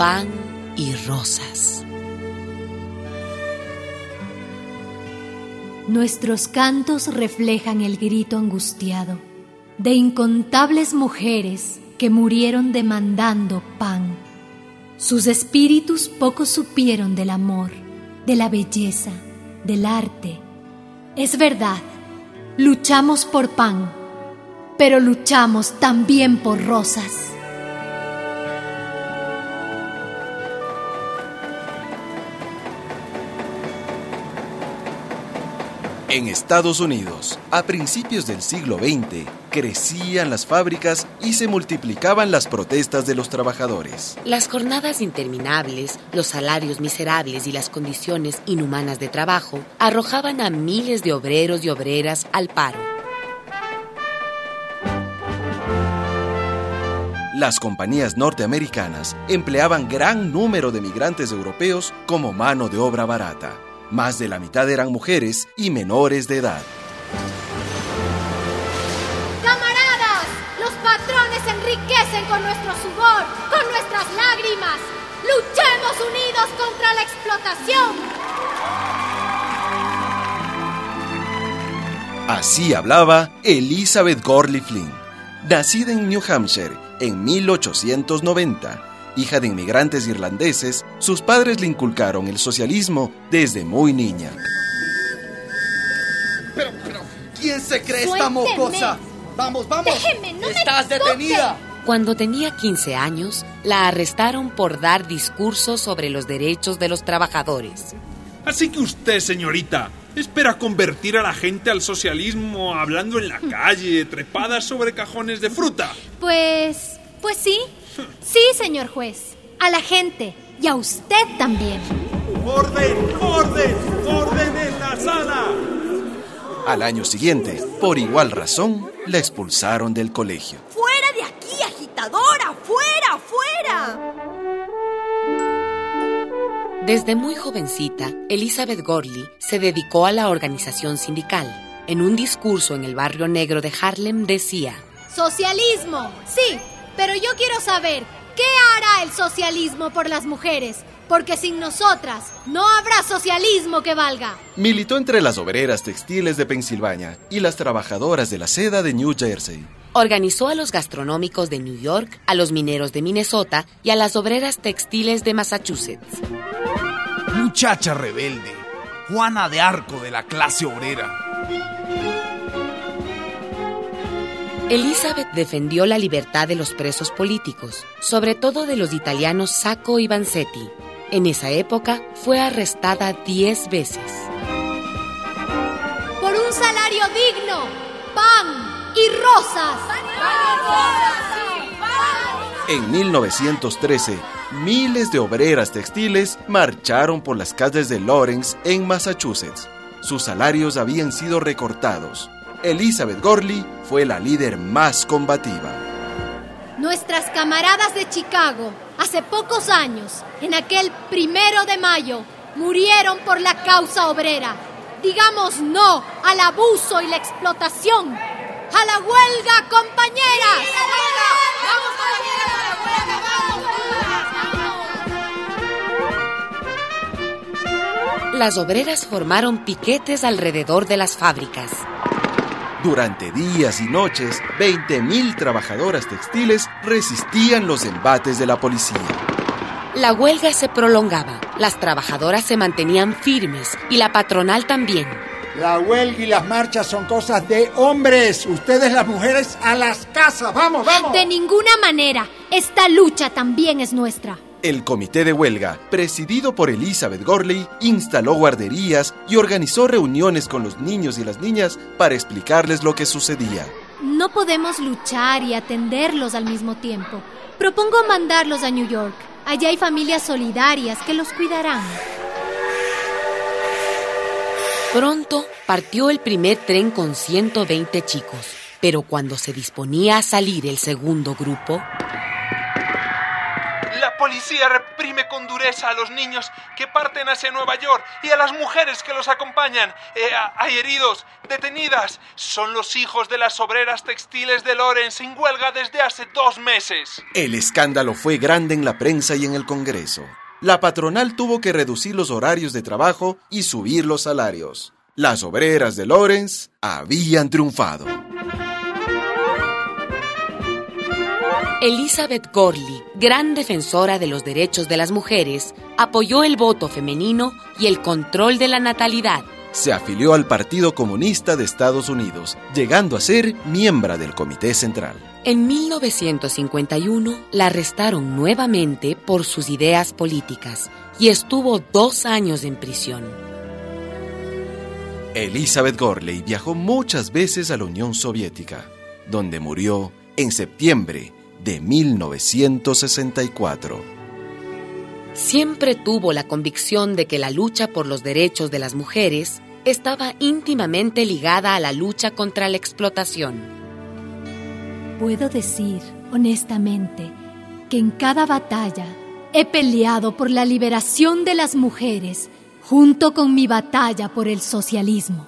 pan y rosas. Nuestros cantos reflejan el grito angustiado de incontables mujeres que murieron demandando pan. Sus espíritus poco supieron del amor, de la belleza, del arte. Es verdad, luchamos por pan, pero luchamos también por rosas. En Estados Unidos, a principios del siglo XX, crecían las fábricas y se multiplicaban las protestas de los trabajadores. Las jornadas interminables, los salarios miserables y las condiciones inhumanas de trabajo arrojaban a miles de obreros y obreras al paro. Las compañías norteamericanas empleaban gran número de migrantes europeos como mano de obra barata. Más de la mitad eran mujeres y menores de edad. ¡Camaradas! Los patrones enriquecen con nuestro sudor, con nuestras lágrimas. ¡Luchemos unidos contra la explotación! Así hablaba Elizabeth Gurley Flynn, nacida en New Hampshire en 1890. Hija de inmigrantes irlandeses, sus padres le inculcaron el socialismo desde muy niña. Pero, ¿quién se cree esta mocosa? ¡Vamos! Déjeme, no ¡Estás me toque! detenida! Cuando tenía 15 años, la arrestaron por dar discursos sobre los derechos de los trabajadores. Así que usted, señorita, espera convertir a la gente al socialismo hablando en la calle, trepada sobre cajones de fruta. Pues sí. Sí, señor juez. A la gente y a usted también. ¡Orden en la sala! Al año siguiente, por igual razón, la expulsaron del colegio. ¡Fuera de aquí, agitadora! ¡Fuera! Desde muy jovencita, Elizabeth Gurley se dedicó a la organización sindical. En un discurso en el barrio negro de Harlem decía: ¡Socialismo! Sí, pero yo quiero saber, ¿qué hará el socialismo por las mujeres? Porque sin nosotras no habrá socialismo que valga. Militó entre las obreras textiles de Pensilvania y las trabajadoras de la seda de New Jersey. Organizó a los gastronómicos de New York, a los mineros de Minnesota y a las obreras textiles de Massachusetts. Muchacha rebelde, Juana de Arco de la clase obrera. Elizabeth defendió la libertad de los presos políticos, sobre todo de los italianos Sacco y Vanzetti. En esa época fue arrestada 10 veces. Por un salario digno, pan y rosas. En 1913, miles de obreras textiles marcharon por las calles de Lawrence, en Massachusetts. Sus salarios habían sido recortados. Elizabeth Gurley fue la líder más combativa. Nuestras camaradas de Chicago, hace pocos años, en aquel 1 de mayo, murieron por la causa obrera. Digamos no al abuso y la explotación. ¡A la huelga, compañeras! ¡Vamos, compañeras! Las obreras formaron piquetes alrededor de las fábricas. Durante días y noches, 20,000 trabajadoras textiles resistían los embates de la policía. La huelga se prolongaba, las trabajadoras se mantenían firmes y la patronal también. La huelga y las marchas son cosas de hombres. Ustedes, las mujeres, a las casas. ¡Vamos! De ninguna manera. Esta lucha también es nuestra. El comité de huelga, presidido por Elizabeth Gurley, instaló guarderías y organizó reuniones con los niños y las niñas para explicarles lo que sucedía. No podemos luchar y atenderlos al mismo tiempo. Propongo mandarlos a New York. Allá hay familias solidarias que los cuidarán. Pronto partió el primer tren con 120 chicos, pero cuando se disponía a salir el segundo grupo... ¡La policía reprime con dureza a los niños que parten hacia Nueva York y a las mujeres que los acompañan. Hay heridos, detenidas. Son los hijos de las obreras textiles de Lawrence en huelga desde hace 2 meses. El escándalo fue grande en la prensa y en el Congreso. La patronal tuvo que reducir los horarios de trabajo y subir los salarios. Las obreras de Lawrence habían triunfado. Elizabeth Gorley, gran defensora de los derechos de las mujeres, apoyó el voto femenino y el control de la natalidad. Se afilió al Partido Comunista de Estados Unidos, llegando a ser miembro del Comité Central. En 1951 la arrestaron nuevamente por sus ideas políticas y estuvo 2 años en prisión. Elizabeth Gorley viajó muchas veces a la Unión Soviética, donde murió en septiembre de 1964. Siempre tuvo la convicción de que la lucha por los derechos de las mujeres estaba íntimamente ligada a la lucha contra la explotación. Puedo decir, honestamente, que en cada batalla he peleado por la liberación de las mujeres junto con mi batalla por el socialismo.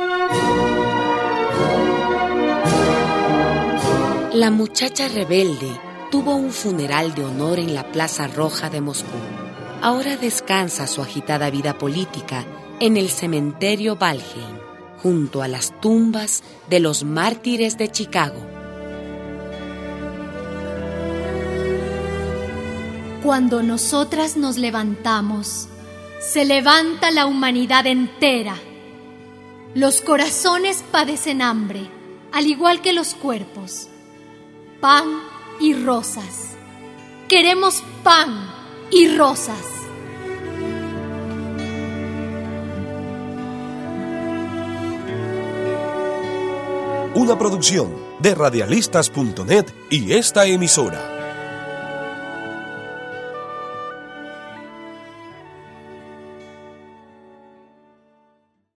La muchacha rebelde tuvo un funeral de honor en la Plaza Roja de Moscú. Ahora descansa su agitada vida política en el cementerio Valheim, junto a las tumbas de los mártires de Chicago. Cuando nosotras nos levantamos, se levanta la humanidad entera. Los corazones padecen hambre, al igual que los cuerpos. Pan y rosas. Queremos pan y rosas. Una producción de radialistas.net y esta emisora.